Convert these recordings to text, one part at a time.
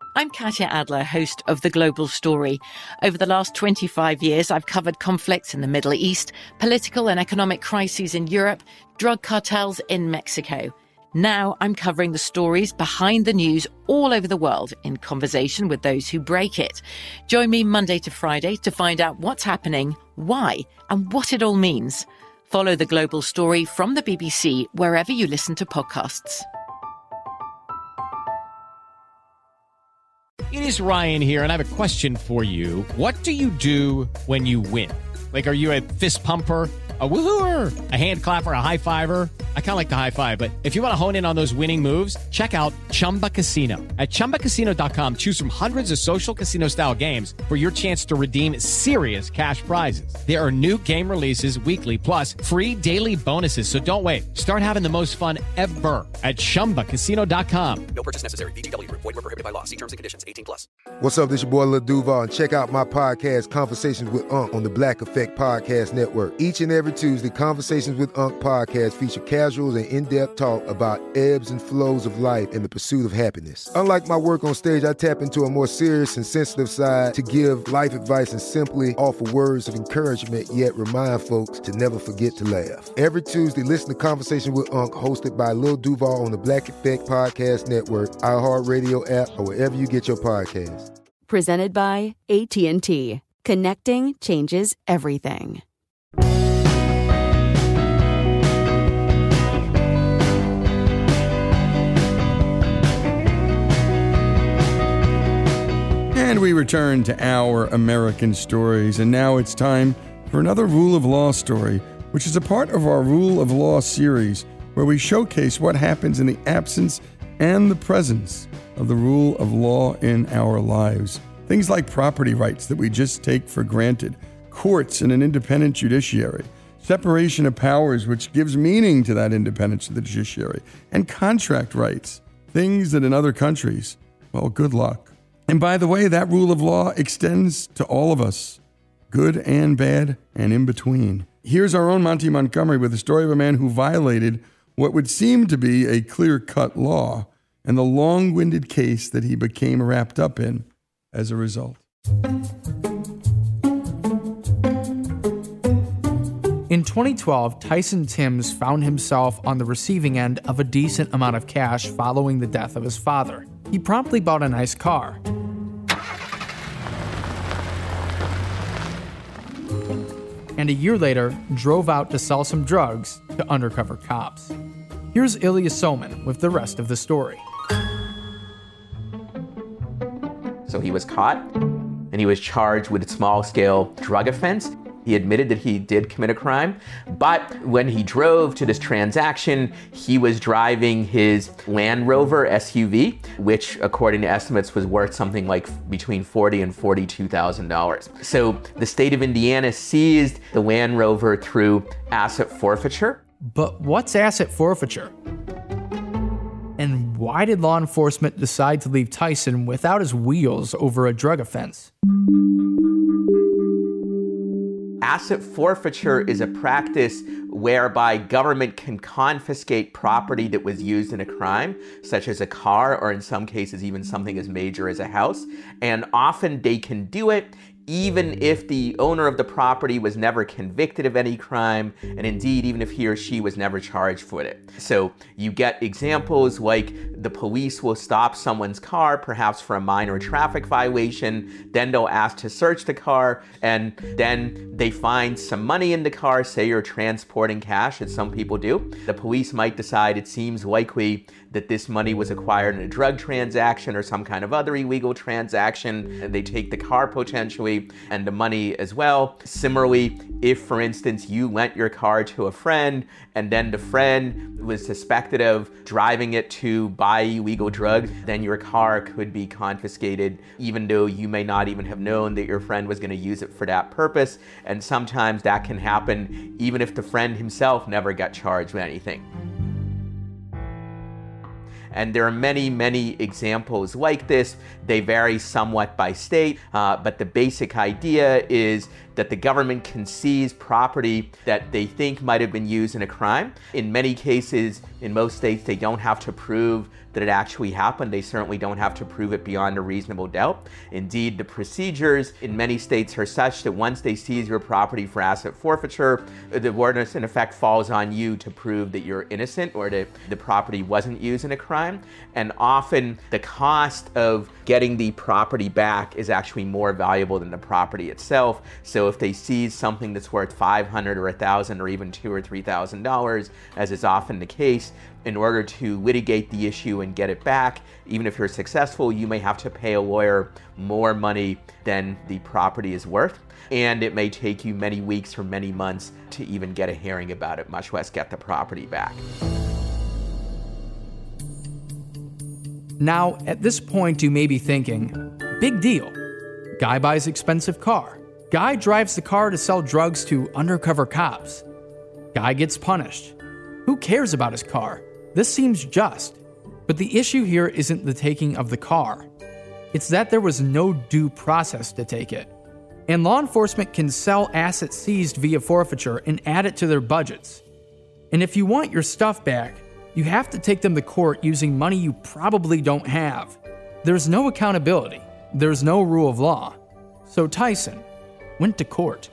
I'm Katya Adler, host of The Global Story. Over the last 25 years, I've covered conflicts in the Middle East, political and economic crises in Europe, drug cartels in Mexico. Now I'm covering the stories behind the news all over the world in conversation with those who break it. Join me Monday to Friday to find out what's happening, why, and what it all means. Follow The Global Story from the BBC wherever you listen to podcasts. It is Ryan here, and I have a question for you. What do you do when you win? Like, are you a fist pumper, a woohooer, a hand clapper, a high fiver? I kind of like the high five, but if you want to hone in on those winning moves, check out Chumba Casino. At ChumbaCasino.com, choose from hundreds of social casino-style games for your chance to redeem serious cash prizes. There are new game releases weekly, plus free daily bonuses. So don't wait. Start having the most fun ever at ChumbaCasino.com. No purchase necessary. VGW Group. Void where prohibited by law. See terms and conditions. 18+. What's up? This your boy Lil Duval, and check out my podcast, Conversations with Unc, on the Black Effect Podcast Network. Each and every Tuesday, Conversations with Unc podcast feature casuals and in-depth talk about ebbs and flows of life and the pursuit of happiness. Unlike my work on stage, I tap into a more serious and sensitive side to give life advice and simply offer words of encouragement, yet remind folks to never forget to laugh. Every Tuesday, listen to Conversation with Unc, hosted by Lil Duval on the Black Effect Podcast Network, iHeartRadio app, or wherever you get your podcasts. Presented by AT&T. Connecting changes everything. And we return to our American stories, and now it's time for another Rule of Law story, which is a part of our Rule of Law series, where we showcase what happens in the absence and the presence of the rule of law in our lives. Things like property rights that we just take for granted, courts and an independent judiciary, separation of powers which gives meaning to that independence of the judiciary, and contract rights, things that in other countries, well, good luck. And by the way, that rule of law extends to all of us, good and bad and in between. Here's our own Monty Montgomery with the story of a man who violated what would seem to be a clear-cut law and the long-winded case that he became wrapped up in as a result. In 2012, Tyson Timbs found himself on the receiving end of a decent amount of cash following the death of his father. He promptly bought a nice car. And a year later, drove out to sell some drugs to undercover cops. Here's Ilya Soman with the rest of the story. So he was caught, and he was charged with a small-scale drug offense. He admitted that he did commit a crime, but when he drove to this transaction, he was driving his Land Rover SUV, which, according to estimates, was worth something like between $40,000 and $42,000. So the state of Indiana seized the Land Rover through asset forfeiture. But what's asset forfeiture? And why did law enforcement decide to leave Tyson without his wheels over a drug offense? Asset forfeiture is a practice whereby government can confiscate property that was used in a crime, such as a car, or in some cases even something as major as a house. And often they can do it even if the owner of the property was never convicted of any crime, and indeed even if he or she was never charged for it. So you get examples like the police will stop someone's car, perhaps for a minor traffic violation, then they'll ask to search the car, and then they find some money in the car, say you're transporting cash, as some people do. The police might decide it seems likely that this money was acquired in a drug transaction or some kind of other illegal transaction, and they take the car potentially and the money as well. Similarly, if, for instance, you lent your car to a friend and then the friend was suspected of driving it to buy illegal drugs, then your car could be confiscated, even though you may not even have known that your friend was going to use it for that purpose. And sometimes that can happen even if the friend himself never got charged with anything. And there are many, many examples like this. They vary somewhat by state, but the basic idea is that the government can seize property that they think might have been used in a crime. In many cases, in most states, they don't have to prove that it actually happened. They certainly don't have to prove it beyond a reasonable doubt. Indeed, the procedures in many states are such that once they seize your property for asset forfeiture, the onus in effect falls on you to prove that you're innocent or that the property wasn't used in a crime. And often the cost of getting the property back is actually more valuable than the property itself. So if they seize something that's worth $500 or $1,000 or even $2,000 or $3,000, as is often the case, in order to litigate the issue and get it back, even if you're successful, you may have to pay a lawyer more money than the property is worth. And it may take you many weeks or many months to even get a hearing about it, much less get the property back. Now, at this point, you may be thinking, big deal. Guy buys expensive car. Guy drives the car to sell drugs to undercover cops. Guy gets punished. Who cares about his car? This seems just. But the issue here isn't the taking of the car. It's that there was no due process to take it. And law enforcement can sell assets seized via forfeiture and add it to their budgets. And if you want your stuff back, you have to take them to court using money you probably don't have. There's no accountability. There's no rule of law. So Tyson went to court.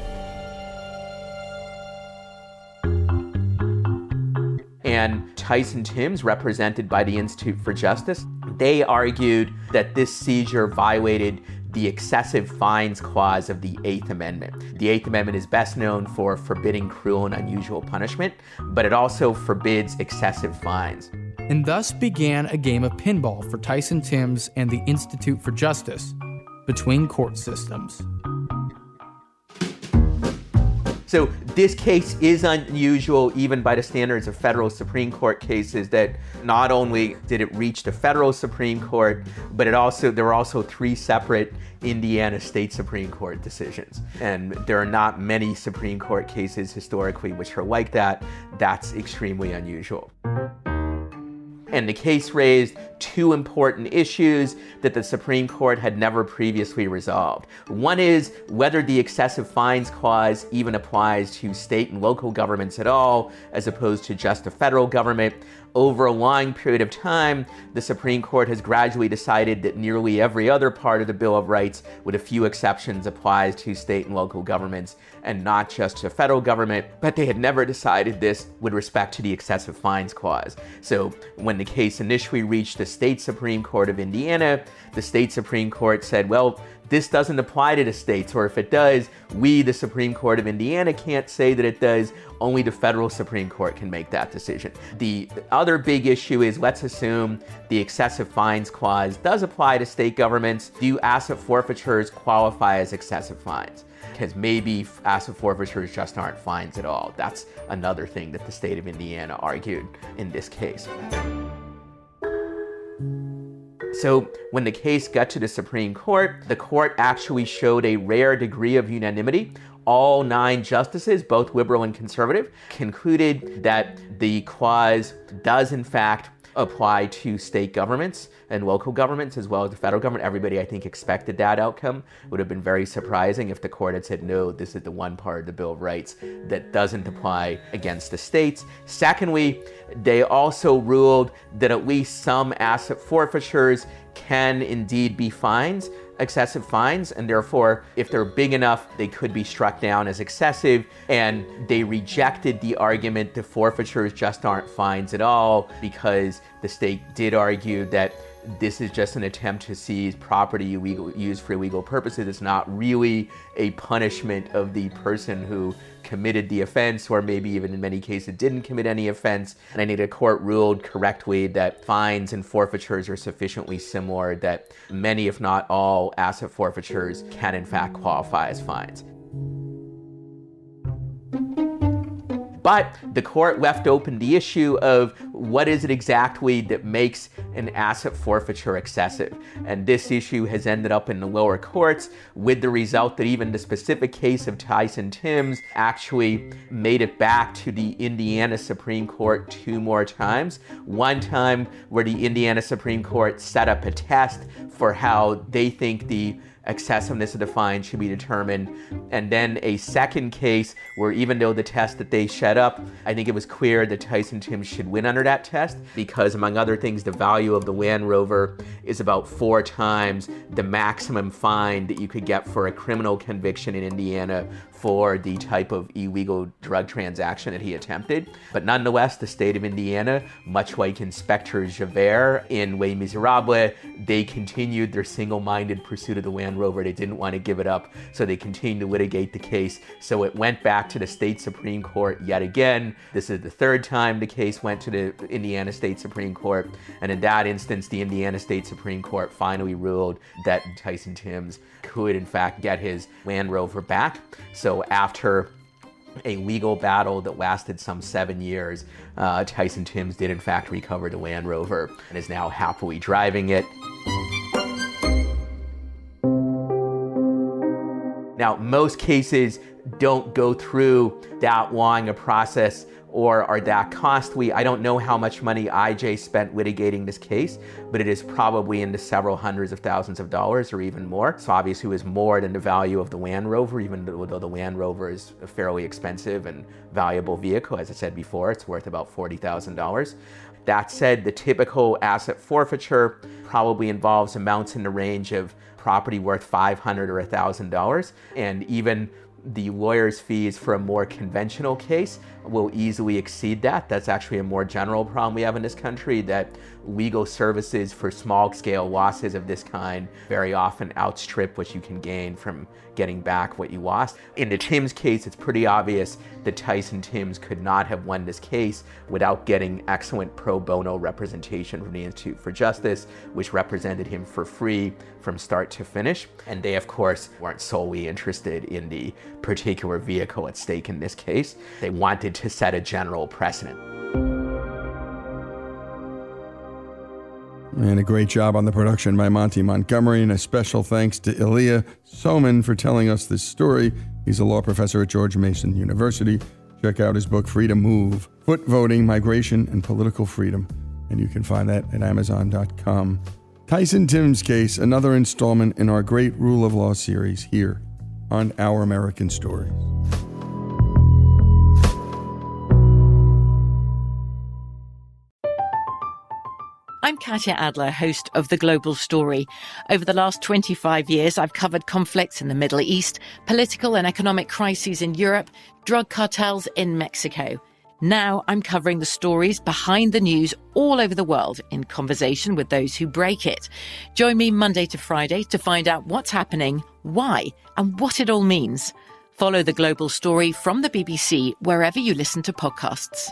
And Tyson Timbs, represented by the Institute for Justice, they argued that this seizure violated the excessive fines clause of the Eighth Amendment. The Eighth Amendment is best known for forbidding cruel and unusual punishment, but it also forbids excessive fines. And thus began a game of pinball for Tyson Timbs and the Institute for Justice between court systems. So this case is unusual even by the standards of federal Supreme Court cases, that not only did it reach the federal Supreme Court, but there were also 3 separate Indiana state Supreme Court decisions. And there are not many Supreme Court cases historically which are like that. That's extremely unusual. And the case raised 2 important issues that the Supreme Court had never previously resolved. One is whether the excessive fines clause even applies to state and local governments at all, as opposed to just the federal government. Over a long period of time, the Supreme Court has gradually decided that nearly every other part of the Bill of Rights, with a few exceptions, applies to state and local governments and not just to federal government, but they had never decided this with respect to the excessive fines clause. So when the case initially reached the state Supreme Court of Indiana, the state Supreme Court said, well, this doesn't apply to the states, or if it does, we, the Supreme Court of Indiana, can't say that it does. Only the federal Supreme Court can make that decision. The other big issue is, let's assume the excessive fines clause does apply to state governments. Do asset forfeitures qualify as excessive fines? Because maybe asset forfeitures just aren't fines at all. That's another thing that the state of Indiana argued in this case. So when the case got to the Supreme Court, the court actually showed a rare degree of unanimity. All 9 justices, both liberal and conservative, concluded that the clause does in fact apply to state governments and local governments as well as the federal government. Everybody, I think, expected that outcome. It would have been very surprising if the court had said, no, this is the one part of the Bill of Rights that doesn't apply against the states. Secondly, they also ruled that at least some asset forfeitures can indeed be fines, excessive fines, and therefore, if they're big enough, they could be struck down as excessive. And they rejected the argument that forfeitures just aren't fines at all, because the state did argue that this is just an attempt to seize property used for illegal purposes. It's not really a punishment of the person who committed the offense, or maybe even in many cases didn't commit any offense. And I think the court ruled correctly that fines and forfeitures are sufficiently similar that many, if not all, asset forfeitures can in fact qualify as fines. But the court left open the issue of what is it exactly that makes an asset forfeiture excessive. And this issue has ended up in the lower courts, with the result that even the specific case of Tyson Timbs actually made it back to the Indiana Supreme Court 2 more times. One time where the Indiana Supreme Court set up a test for how they think the excessiveness of the fine should be determined. And then a second case where even though the test that they set up, I think it was clear that Tyson Timbs should win under that test because, among other things, the value of the Land Rover is about 4 times the maximum fine that you could get for a criminal conviction in Indiana for the type of illegal drug transaction that he attempted. But nonetheless, the state of Indiana, much like Inspector Javert in Les Miserables, they continued their single-minded pursuit of the Land Rover. They didn't want to give it up, so they continued to litigate the case. So it went back to the state Supreme Court yet again. This is the 3rd time the case went to the Indiana State Supreme Court. And in that instance, the Indiana State Supreme Court finally ruled that Tyson Timbs could, in fact, get his Land Rover back. So after a legal battle that lasted some 7 years, Tyson Timbs did, in fact, recover the Land Rover and is now happily driving it. Now, most cases don't go through that long a process or are that costly. I don't know how much money IJ spent litigating this case, but it is probably in the several hundreds of thousands of dollars or even more. So obviously it was more than the value of the Land Rover, even though the Land Rover is a fairly expensive and valuable vehicle. As I said before, it's worth about $40,000. That said, the typical asset forfeiture probably involves amounts in the range of property worth $500 or $1,000, and even the lawyer's fees for a more conventional case will easily exceed that. That's actually a more general problem we have in this country, that legal services for small-scale losses of this kind very often outstrip what you can gain from getting back what you lost. In the Timbs case, it's pretty obvious that Tyson Timbs could not have won this case without getting excellent pro bono representation from the Institute for Justice, which represented him for free from start to finish. And they, of course, weren't solely interested in the particular vehicle at stake in this case. They wanted to set a general precedent. And a great job on the production by Monty Montgomery, and a special thanks to Ilya Soman for telling us this story. He's a law professor at George Mason University. Check out his book, Free to Move, Foot Voting, Migration, and Political Freedom. And you can find that at Amazon.com. Tyson Timbs case, another installment in our great Rule of Law series here on Our American Stories. I'm Katya Adler, host of The Global Story. Over the last 25 years, I've covered conflicts in the Middle East, political and economic crises in Europe, drug cartels in Mexico. Now I'm covering the stories behind the news all over the world in conversation with those who break it. Join me Monday to Friday to find out what's happening, why, and what it all means. Follow The Global Story from the BBC wherever you listen to podcasts.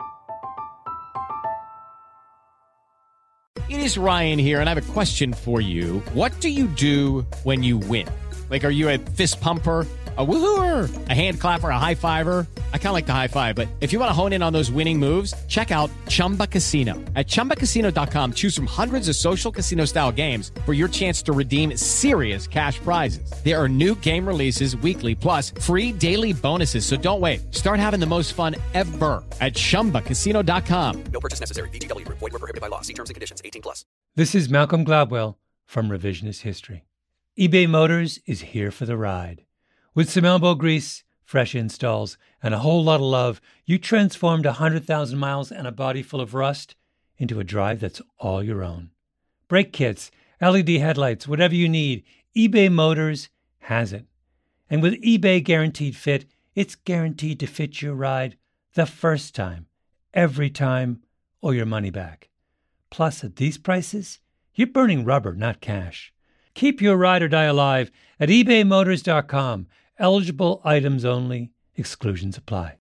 It is Ryan here, and I have a question for you. What do you do when you win? Like, are you a fist pumper, a woohooer, a hand clapper, a high fiver? I kind of like the high five, but if you want to hone in on those winning moves, check out Chumba Casino. At ChumbaCasino.com, choose from hundreds of social casino-style games for your chance to redeem serious cash prizes. There are new game releases weekly, plus free daily bonuses. So don't wait. Start having the most fun ever at ChumbaCasino.com. No purchase necessary. VGW Group. Void where prohibited by law. See terms and conditions. 18+. This is Malcolm Gladwell from Revisionist History. eBay Motors is here for the ride. With some elbow grease, fresh installs, and a whole lot of love, you transformed 100,000 miles and a body full of rust into a drive that's all your own. Brake kits, LED headlights, whatever you need, eBay Motors has it. And with eBay Guaranteed Fit, it's guaranteed to fit your ride the first time, every time, or your money back. Plus, at these prices, you're burning rubber, not cash. Keep your ride or die alive at ebaymotors.com. Eligible items only. Exclusions apply.